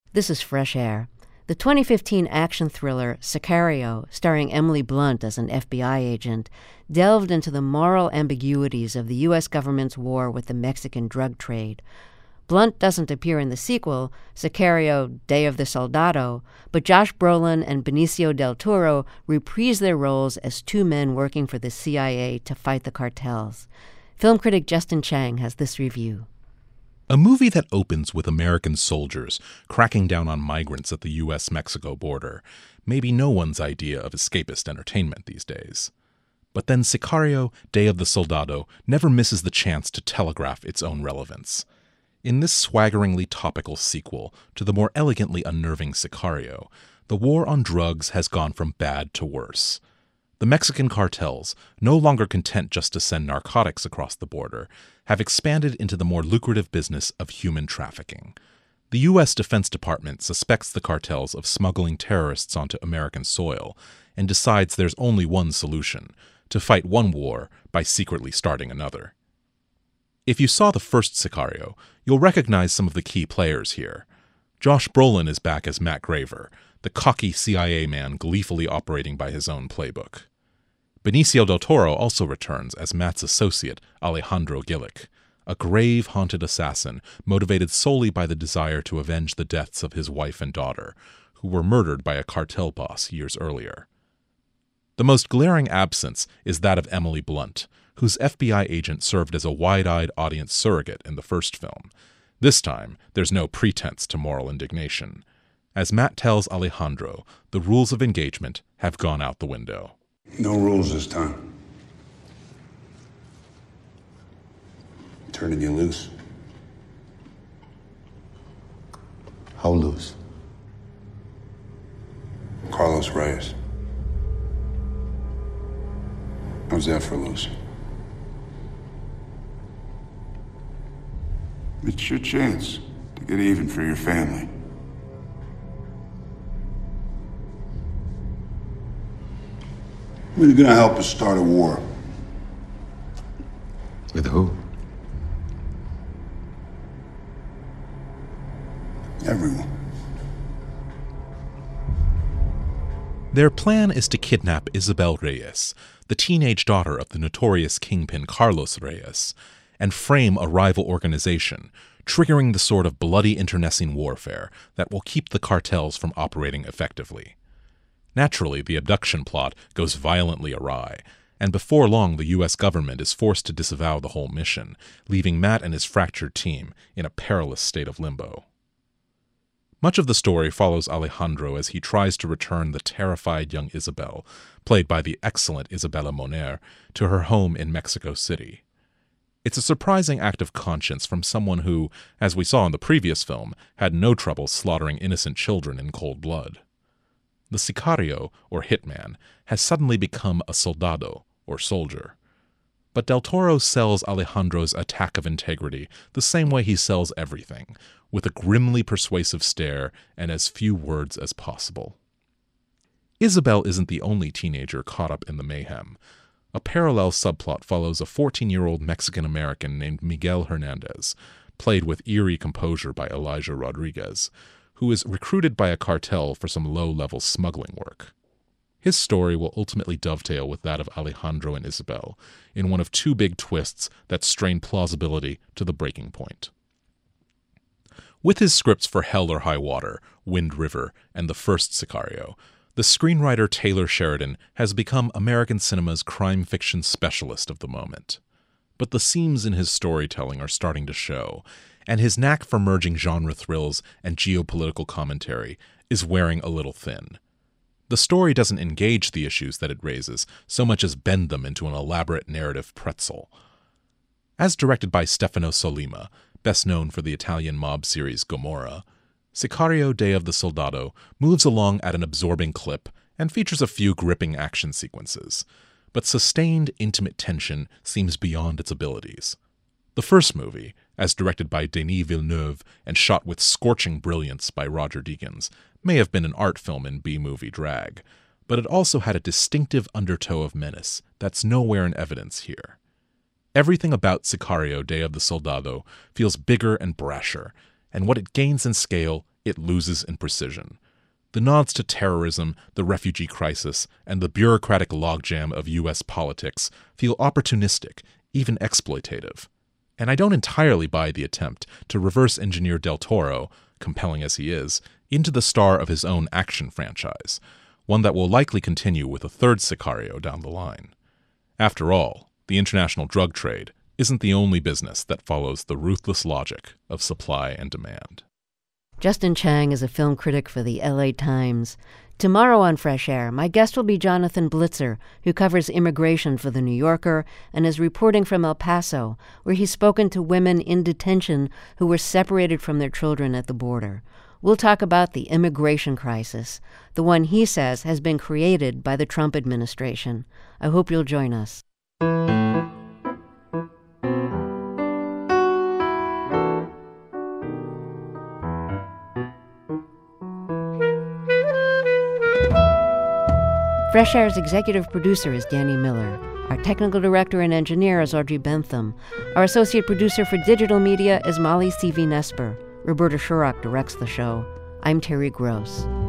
This is Fresh Air. The 2015 action thriller Sicario, starring Emily Blunt as an FBI agent, delved into the moral ambiguities of the U.S. government's war with the Mexican drug trade. Blunt doesn't appear in the sequel, Sicario, Day of the Soldado, but Josh Brolin and Benicio del Toro reprise their roles as two men working for the CIA to fight the cartels. Film critic Justin Chang has this review. A movie that opens with American soldiers cracking down on migrants at the U.S.-Mexico border may be no one's idea of escapist entertainment these days. But then Sicario, Day of the Soldado never misses the chance to telegraph its own relevance. In this swaggeringly topical sequel to the more elegantly unnerving Sicario, the war on drugs has gone from bad to worse. The Mexican cartels, no longer content just to send narcotics across the border, have expanded into the more lucrative business of human trafficking. The U.S. Defense Department suspects the cartels of smuggling terrorists onto American soil and decides there's only one solution: to fight one war by secretly starting another. If you saw the first Sicario, you'll recognize some of the key players here. Josh Brolin is back as Matt Graver, the cocky CIA man gleefully operating by his own playbook. Benicio del Toro also returns as Matt's associate, Alejandro Gillick, a grave-haunted assassin motivated solely by the desire to avenge the deaths of his wife and daughter, who were murdered by a cartel boss years earlier. The most glaring absence is that of Emily Blunt, whose FBI agent served as a wide-eyed audience surrogate in the first film. This time, there's no pretense to moral indignation. As Matt tells Alejandro, the rules of engagement have gone out the window. No rules this time. Turning you loose. How loose? Carlos Reyes. How's that for loose? It's your chance to get even for your family. Who's gonna help us start a war? With who? Everyone. Their plan is to kidnap Isabel Reyes, the teenage daughter of the notorious kingpin Carlos Reyes, and frame a rival organization, triggering the sort of bloody internecine warfare that will keep the cartels from operating effectively. Naturally, the abduction plot goes violently awry, and before long the U.S. government is forced to disavow the whole mission, leaving Matt and his fractured team in a perilous state of limbo. Much of the story follows Alejandro as he tries to return the terrified young Isabel, played by the excellent Isabela Moner, to her home in Mexico City. It's a surprising act of conscience from someone who, as we saw in the previous film, had no trouble slaughtering innocent children in cold blood. The Sicario, or hitman, has suddenly become a soldado, or soldier. But Del Toro sells Alejandro's attack of integrity the same way he sells everything, with a grimly persuasive stare and as few words as possible. Isabel isn't the only teenager caught up in the mayhem. A parallel subplot follows a 14-year-old Mexican-American named Miguel Hernandez, played with eerie composure by Elijah Rodriguez, who is recruited by a cartel for some low-level smuggling work. His story will ultimately dovetail with that of Alejandro and Isabel in one of two big twists that strain plausibility to the breaking point. With his scripts for Hell or High Water, Wind River, and the first Sicario, the screenwriter Taylor Sheridan has become American cinema's crime fiction specialist of the moment. But the seams in his storytelling are starting to show, and his knack for merging genre thrills and geopolitical commentary is wearing a little thin. The story doesn't engage the issues that it raises so much as bend them into an elaborate narrative pretzel. As directed by Stefano Sollima, best known for the Italian mob series Gomorrah, Sicario Day of the Soldado moves along at an absorbing clip and features a few gripping action sequences, but sustained, intimate tension seems beyond its abilities. The first movie, as directed by Denis Villeneuve and shot with scorching brilliance by Roger Deakins, may have been an art film in B-movie drag, but it also had a distinctive undertow of menace that's nowhere in evidence here. Everything about Sicario Day of the Soldado feels bigger and brasher, and what it gains in scale it loses in precision. The nods to terrorism, the refugee crisis, and the bureaucratic logjam of U.S. politics feel opportunistic, even exploitative. And I don't entirely buy the attempt to reverse engineer Del Toro, compelling as he is, into the star of his own action franchise, one that will likely continue with a third Sicario down the line. After all, the international drug trade isn't the only business that follows the ruthless logic of supply and demand. Justin Chang is a film critic for the LA Times. Tomorrow on Fresh Air, my guest will be Jonathan Blitzer, who covers immigration for The New Yorker and is reporting from El Paso, where he's spoken to women in detention who were separated from their children at the border. We'll talk about the immigration crisis, the one he says has been created by the Trump administration. I hope you'll join us. Fresh Air's executive producer is Danny Miller. Our technical director and engineer is Audrey Bentham. Our associate producer for digital media is Molly C.V. Nesper. Roberta Shurrock directs the show. I'm Terry Gross.